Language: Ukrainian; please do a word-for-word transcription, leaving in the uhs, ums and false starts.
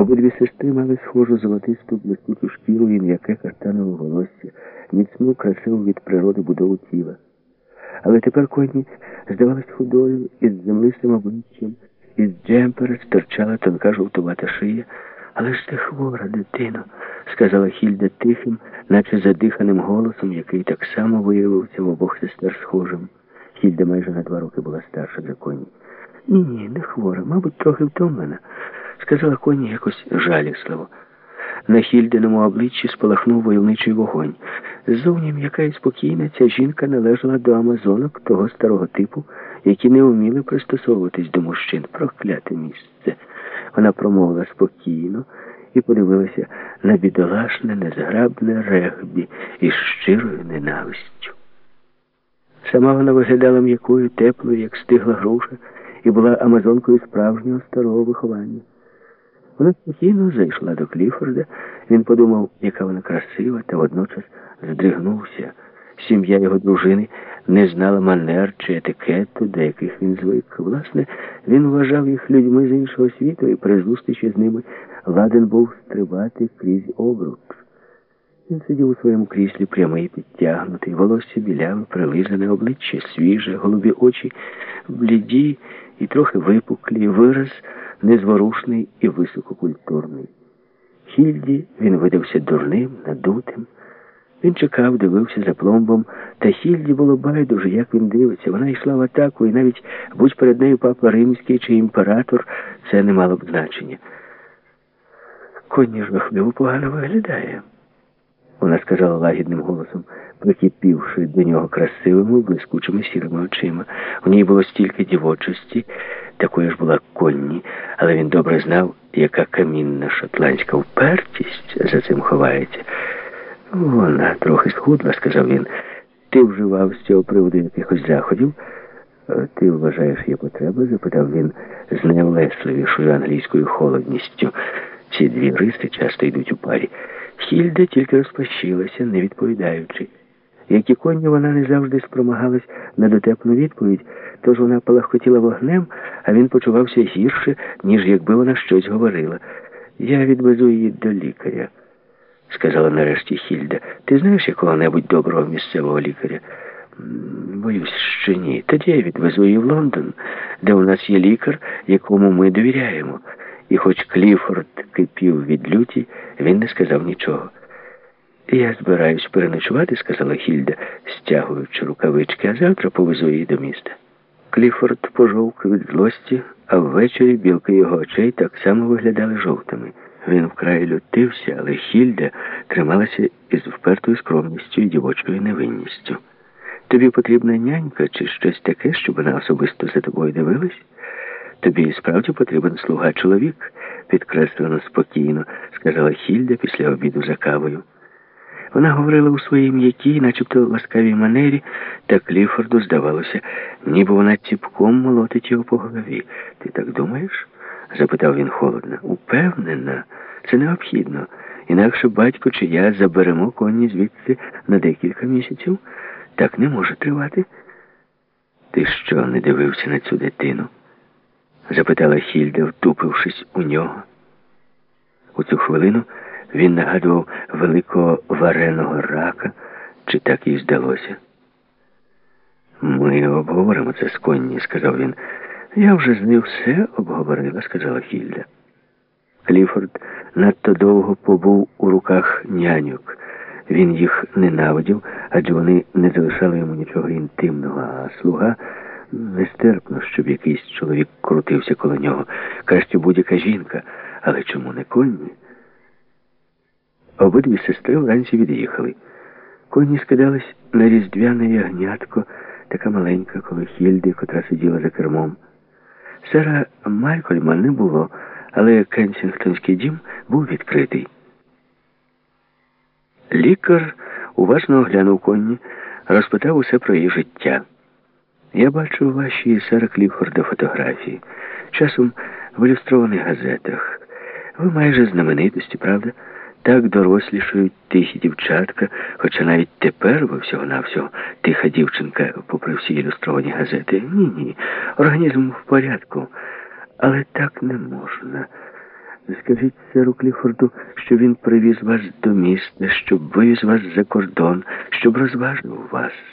Обидві сестри мали схожу золотисту блискучу шкіру і м'яке каштанове волосся, міцну, красиву від природи будову тіла. Але тепер Конні здавалась худою, із землистим обличчям, із джемпера стирчала тонка жовтувата шия. «Але ж ти хвора, дитино», — сказала Хільда тихим, наче задиханим голосом, який так само виявився в обох сестер схожим. Хільда майже на два роки була старша за Конні. «Ні-ні, не хвора, мабуть, трохи втомлена», — сказала Конні якось жалісливо. На Хільдиному обличчі спалахнув войовничий вогонь. Ззовні м'яка і спокійна, ця жінка належала до амазонок того старого типу, які не вміли пристосовуватись до мужчин. Прокляте місце. Вона промовила спокійно і подивилася на бідолашне, незграбне Регбі із щирою ненавистю. Сама вона виглядала м'якою, теплою, як стигла груша, і була амазонкою справжнього старого виховання. Вона спокійно зайшла до Кліфорда. Він подумав, яка вона красива, та водночас здригнувся. Сім'я його дружини не знала манер чи етикету, до яких він звик. Власне, він вважав їх людьми з іншого світу, і при зустрічі з ними ладен був стрибати крізь обруч. Він сидів у своєму кріслі, прямий, підтягнутий, волосся біляве, прилизане, обличчя свіже, голубі очі бліді і трохи випуклі, вираз незворушний і висококультурний. Хільді він видався дурним, надутим. Він чекав, дивився за пломбом, та Хільді було байдуже, як він дивиться. Вона йшла в атаку, і навіть будь перед нею папа римський чи імператор, це не мало б значення. «Конні жахливо погано виглядає», вона сказала лагідним голосом, прикипівши до нього красивими, блискучими сірими очима. У ній було стільки дівочості, такою ж була Конні, але він добре знав, яка камінна шотландська впертість за цим ховається. «Вона трохи схудла», — сказав він. «Ти вживав з цього приводу якихось заходів?» «Ти вважаєш, є потреба?» — запитав він з найвлесливішою англійською холодністю. Ці дві риси часто йдуть у парі. Хільда тільки розпащилася, не відповідаючи. Як і Конні, вона не завжди спромагалась на дотепну відповідь, тож вона палахкотіла вогнем, а він почувався гірше, ніж якби вона щось говорила. «Я відвезу її до лікаря», — сказала нарешті Хільда. «Ти знаєш якого-небудь доброго місцевого лікаря?» «Боюсь, що ні. Тоді я відвезу її в Лондон, де у нас є лікар, якому ми довіряємо». І хоч Кліфорд кипів від люті, він не сказав нічого. «Я збираюсь переночувати», — сказала Хільда, стягуючи рукавички, «а завтра повезу її до міста». Кліфорд пожовк від злості, а ввечері білки його очей так само виглядали жовтими. Він вкрай лютився, але Хільда трималася із впертою скромністю і дівочою невинністю. «Тобі потрібна нянька чи щось таке, щоб вона особисто за тобою дивилась? Тобі справді потрібен слуга-чоловік», — підкреслено спокійно сказала Хільда після обіду за кавою. Вона говорила у своїй м'якій, начебто ласкавій манері, та Кліфорду здавалося, ніби вона ціпком молотить його по голові. «Ти так думаєш?» — запитав він холодно. «Упевнена, це необхідно. Інакше батько чи я заберемо Конні звідси на декілька місяців. Так не може тривати». «Ти що, не дивився на цю дитину?» — запитала Хільда, втупившись у нього. У цю хвилину він нагадував великого вареного рака, чи так їй здалося. «Ми обговоримо це з Конні», — сказав він. «Я вже з ним все обговорила», — сказала Хільда. Кліфорд надто довго побув у руках няньок. Він їх ненавидів, адже вони не залишали йому нічого інтимного, а слуга... Нестерпно, щоб якийсь чоловік крутився коло нього. Краще будь-яка жінка. Але чому не Конні? Обидві сестри вранці від'їхали. Конні скидались на різдвяне ягнятко, така маленька, коло Хільди, котра сиділа за кермом. Сера Малькольма не було, але Кенсінгтонський дім був відкритий. Лікар уважно оглянув Конні, розпитав усе про її життя. «Я бачу ваші, сера Кліфорда, фотографії. Часом в ілюстрованих газетах. Ви майже знаменитості, правда? Так дорослішають тихі дівчатка, хоча навіть тепер ви всього-навсього тиха дівчинка, попри всі ілюстровані газети. Ні-ні, організм в порядку. Але так не можна. Скажіть серу Кліфорду, що він привіз вас до міста, щоб вивіз вас за кордон, щоб розважив вас.